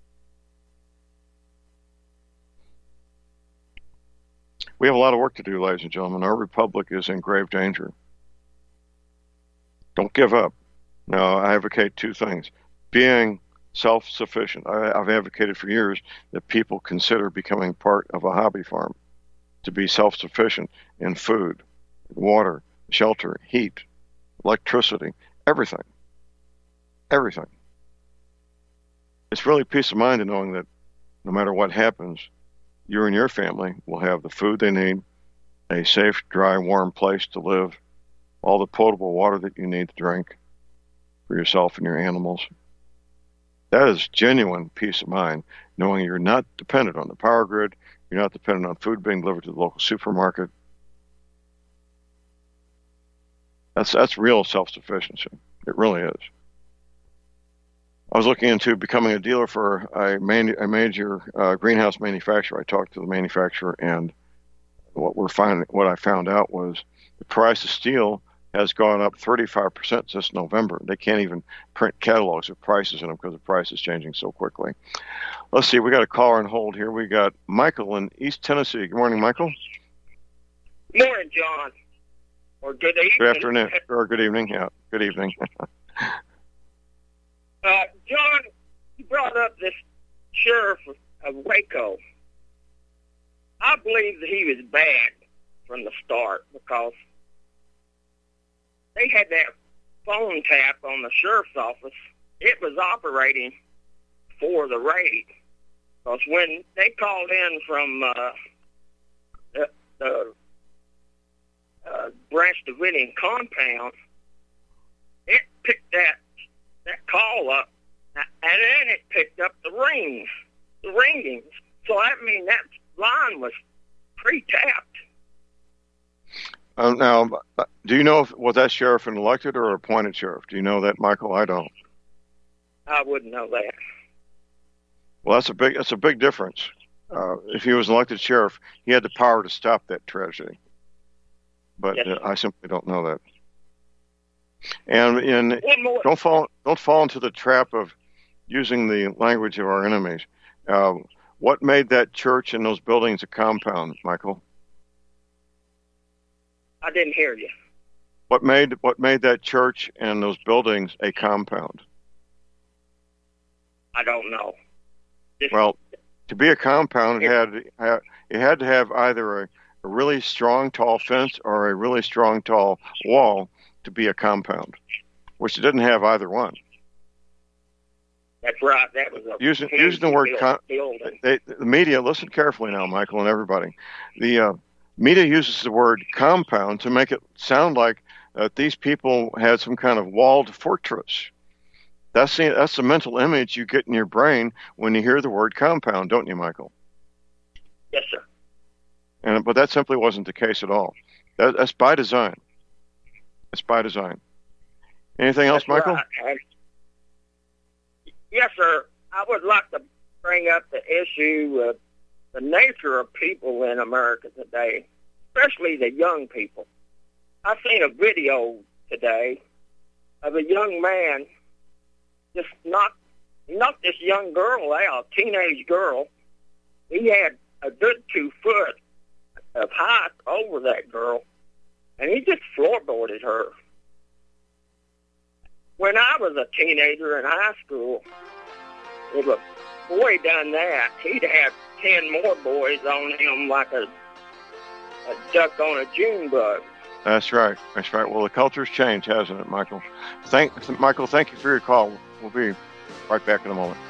We have a lot of work to do, ladies and gentlemen. Our republic is in grave danger. Don't give up. Now, I advocate two things. Being self-sufficient. I, I've advocated for years that people consider becoming part of a hobby farm, to be self-sufficient in food, water, shelter, heat, electricity, everything. Everything. It's really peace of mind in knowing that no matter what happens, you and your family will have the food they need, a safe, dry, warm place to live, all the potable water that you need to drink for yourself and your animals. That is genuine peace of mind, knowing you're not dependent on the power grid, you're not dependent on food being delivered to the local supermarket. That's that's real self-sufficiency. It really is. I was looking into becoming a dealer for a, manu- a major uh, greenhouse manufacturer. I talked to the manufacturer, and what we're finding, what I found out was the price of steel has gone up thirty-five percent since November. They can't even print catalogs of prices in them because the price is changing so quickly. Let's see, we got a caller on hold here. We got Michael in East Tennessee. Good morning, Michael. Good morning, John. Or good evening. Good afternoon. Or good evening. Yeah, good evening. Uh, John, you brought up this sheriff of Waco. I believe that he was bad from the start because they had that phone tap on the sheriff's office. It was operating for the raid. Because when they called in from uh, the, the uh, Branch Davidian compound, it picked that that call up, and then it picked up the rings, the ringings. So I mean that line was pre-tapped. Um, now, do you know if was that sheriff an elected or appointed sheriff? Do you know that, Michael? I don't. I wouldn't know that. Well, that's a big that's a big difference. Uh, if he was an elected sheriff, he had the power to stop that tragedy. But yes, uh, I simply don't know that. And in, don't fall don't fall into the trap of using the language of our enemies. Uh, what made that church and those buildings a compound, Michael? I didn't hear you. What made what made that church and those buildings a compound? I don't know. Just, well, to be a compound, it had it had to have either a, a really strong, tall fence or a really strong, tall wall to be a compound, which it didn't have either one. That's right. That was a using using the word com- they, the media. Listen carefully now, Michael, and everybody. The uh, media uses the word compound to make it sound like uh, these people had some kind of walled fortress. That's the that's the mental image you get in your brain when you hear the word compound, don't you, Michael? Yes, sir. And but that simply wasn't the case at all. That, that's by design. It's by design. Anything else, That's Michael? right. And- yes, sir. I would like to bring up the issue of the nature of people in America today, especially the young people. I seen a video today of a young man just knocked, knocked this young girl out, a teenage girl. He had a good two foot of height over that girl, and he just floorboarded her. When I was a teenager in high school, if a boy done that, he'd have ten more boys on him like a, a duck on a June bug. That's right. That's right. Well, the culture's changed, hasn't it, Michael? Thank, Michael, thank you for your call. We'll be right back in a moment.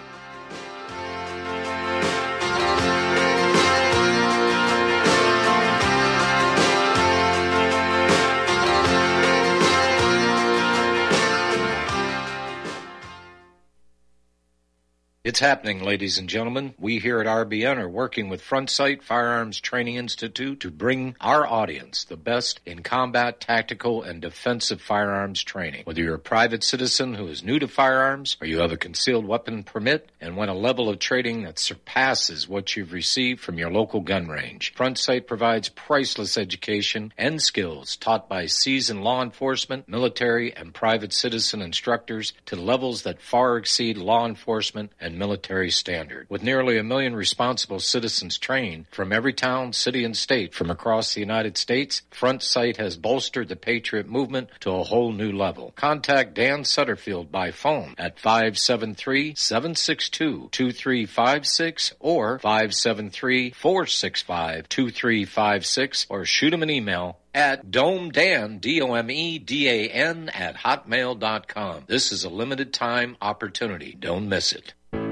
It's happening, ladies and gentlemen. We here at R B N are working with Front Sight Firearms Training Institute to bring our audience the best in combat, tactical, and defensive firearms training. Whether you're a private citizen who is new to firearms, or you have a concealed weapon permit and want a level of training that surpasses what you've received from your local gun range, Front Sight provides priceless education and skills taught by seasoned law enforcement, military, and private citizen instructors to levels that far exceed law enforcement and military standard. With nearly a million responsible citizens trained from every town, city, and state from across the United States, Front Sight has bolstered the Patriot movement to a whole new level. Contact Dan Sutterfield by phone at five seven three, seven six two, two three five six or five seven three, four six five, two three five six or shoot him an email at domedan, D O M E D A N, at hotmail dot com. This is a limited time opportunity. Don't miss it.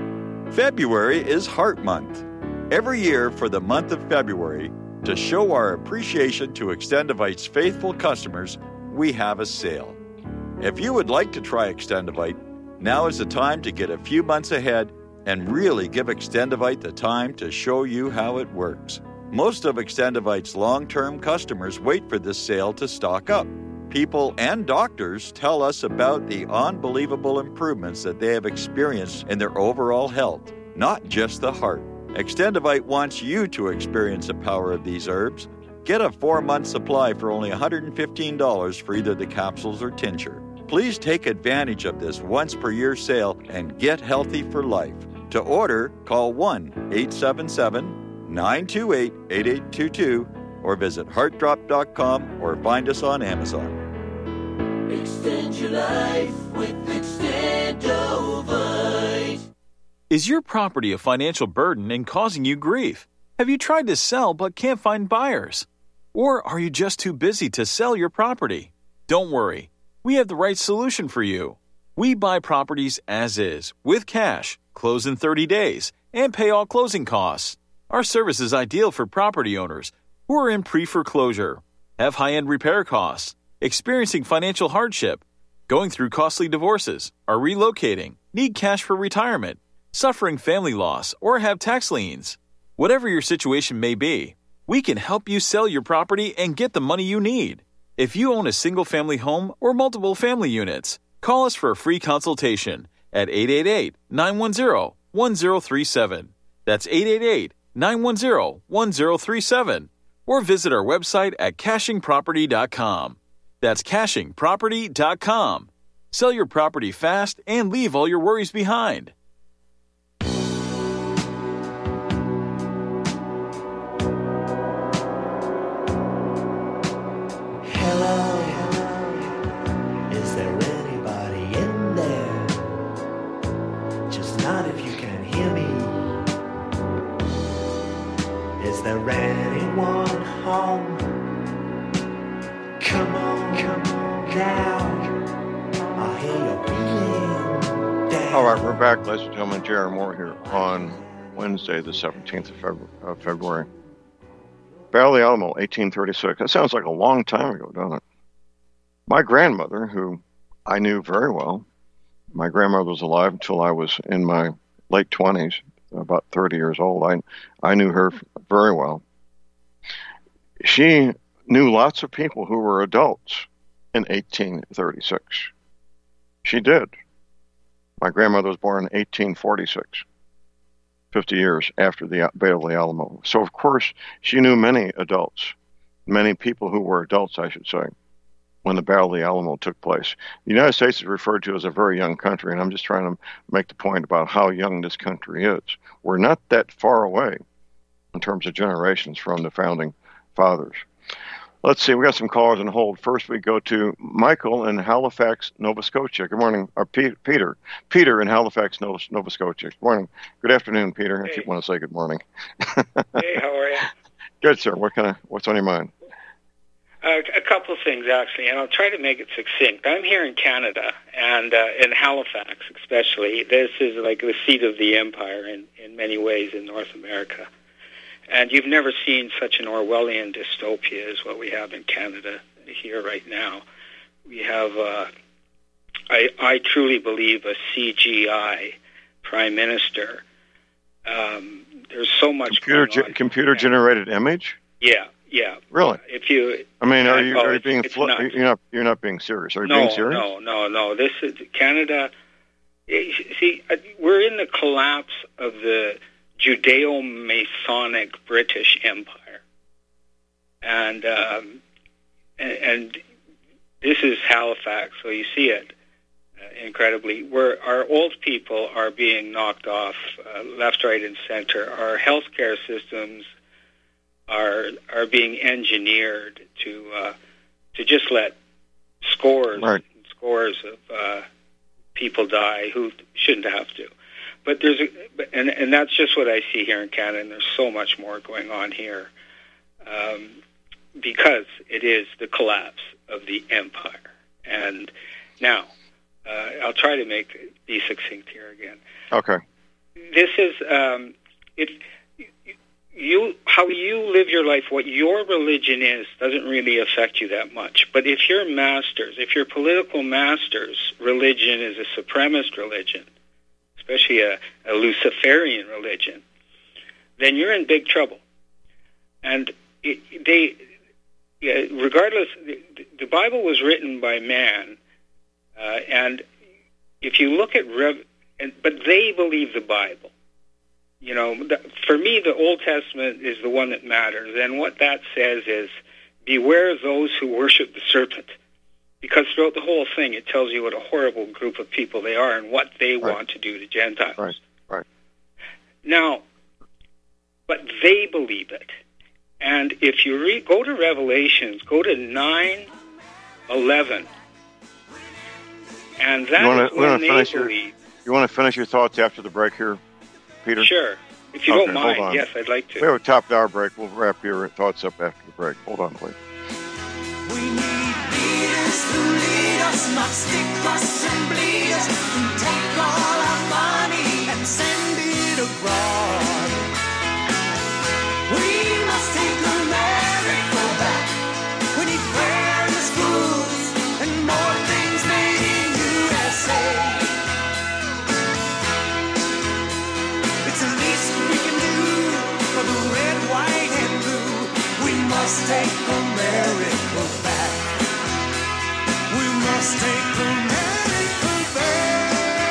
February is Heart Month. Every year for the month of February, to show our appreciation to Extendivite's faithful customers, we have a sale. If you would like to try Extendivite, now is the time to get a few months ahead and really give Extendivite the time to show you how it works. Most of Extendivite's long-term customers wait for this sale to stock up. People and doctors tell us about the unbelievable improvements that they have experienced in their overall health, not just the heart. Extendivite wants you to experience the power of these herbs. Get a four-month supply for only one hundred fifteen dollars for either the capsules or tincture. Please take advantage of this once-per-year sale and get healthy for life. To order, call one eight seven seven, nine two eight, eight eight two two or visit heart drop dot com or find us on Amazon. Extend your life with Extendovite. Is your property a financial burden and causing you grief? Have you tried to sell but can't find buyers? Or are you just too busy to sell your property? Don't worry. We have the right solution for you. We buy properties as is, with cash, close in thirty days, and pay all closing costs. Our service is ideal for property owners who are in pre-foreclosure, have high-end repair costs, experiencing financial hardship, going through costly divorces, are relocating, need cash for retirement, suffering family loss, or have tax liens. Whatever your situation may be, we can help you sell your property and get the money you need. If you own a single-family home or multiple family units, call us for a free consultation at eight eight eight, nine one zero, one zero three seven. That's eight eight eight, nine one zero, one zero three seven. Or visit our website at caching property dot com. That's caching property dot com. Sell your property fast and leave all your worries behind. Hello, is there anybody in there? Just not if you can hear me. Is there anyone home? Come on, come on now. I hear you feeling down. All right, we're back, ladies and gentlemen. Jerry Moore here on Wednesday, the seventeenth of February. Battle of the Alamo, eighteen thirty-six. That sounds like a long time ago, doesn't it? My grandmother, who I knew very well, my grandmother was alive until I was in my late twenties, about thirty years old. I, I knew her very well. She knew lots of people who were adults in eighteen thirty-six. She did. My grandmother was born in eighteen forty-six, fifty years after the Battle of the Alamo. So, of course, she knew many adults, many people who were adults, I should say, when the Battle of the Alamo took place. The United States is referred to as a very young country, and I'm just trying to make the point about how young this country is. We're not that far away in terms of generations from the founding fathers. Let's see, we got some callers on hold. First, we go to Michael in Halifax, Nova Scotia. Good morning, or P- Peter. Peter in Halifax, Nova, Nova Scotia. Good morning. Good afternoon, Peter, hey. If you want to say good morning. Hey, how are you? Good, sir. What kind of, what's on your mind? Uh, a couple of things, actually, and I'll try to make it succinct. I'm here in Canada, and uh, in Halifax especially. This is like the seat of the empire in, in many ways in North America. And you've never seen such an Orwellian dystopia as what we have in Canada here right now. We have, uh, I, I truly believe, a C G I prime minister. Um, there's so much computer going on. Ge- computer-generated image? Yeah, yeah. Really? If you, I mean, are you, oh, are you it's, being? it's Fl- not. You're not. You're not being serious. Are you no, being serious? No, no, no. This is Canada. See, we're in the collapse of the Judeo-Masonic British Empire, and, um, and and this is Halifax, so you see it uh, incredibly. Where our old people are being knocked off uh, left, right, and center. Our healthcare systems are are being engineered to uh, to just let scores right. and scores of uh, people die who shouldn't have to. But there's a, and and that's just what I see here in Canada, and there's so much more going on here, um, because it is the collapse of the empire. And now, uh, I'll try to make be succinct here again. Okay. This is um, it. You how you live your life, what your religion is, doesn't really affect you that much. But if your masters, if your political masters' religion is a supremacist religion, especially a, a Luciferian religion, then you're in big trouble. And it, they, yeah, regardless, the, the Bible was written by man, uh, and if you look at, Rev, and, but they believe the Bible. You know, the, for me, the Old Testament is the one that matters, and what that says is, beware those who worship the serpent. Because throughout the whole thing, it tells you what a horrible group of people they are and what they right. want to do to Gentiles. Right, right. Now, but they believe it. And if you read, go to Revelations, go to nine eleven, and that you wanna, is when they finish believe. Your, you want to finish your thoughts after the break here, Peter? Sure. If you okay, don't mind, hold on. yes, I'd like to. We have a top hour break. We'll wrap your thoughts up after the break. Hold on, please. We need leaders who lead us, not stick us and bleed us, who take all our money and send it abroad. We must take America back. We need fair in the schools and more things made in U S A. It's the least we can do for the red, white, and blue. We must take America back. We must take America back.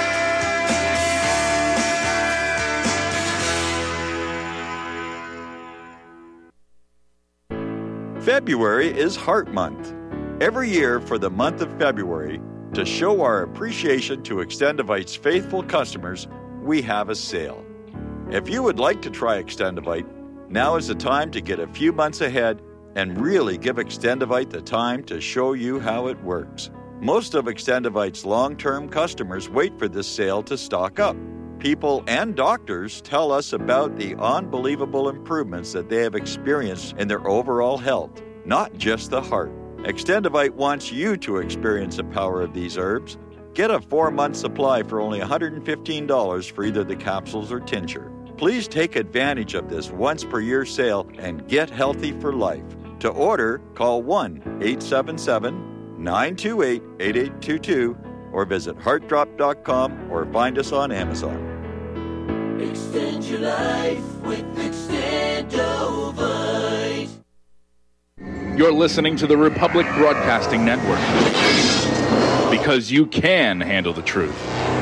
February is Heart Month. Every year for the month of February, to show our appreciation to Extendivite's faithful customers, we have a sale. If you would like to try Extendivite, now is the time to get a few months ahead and really give Extendivite the time to show you how it works. Most of Extendivite's long-term customers wait for this sale to stock up. People and doctors tell us about the unbelievable improvements that they have experienced in their overall health, not just the heart. Extendivite wants you to experience the power of these herbs. Get a four-month supply for only one hundred fifteen dollars for either the capsules or tincture. Please take advantage of this once-per-year sale and get healthy for life. To order, call one eight seven seven, nine two eight, eight eight two two or visit heart drop dot com or find us on Amazon. Extend your life with Extendovite. You're listening to the Republic Broadcasting Network. because you can handle the truth.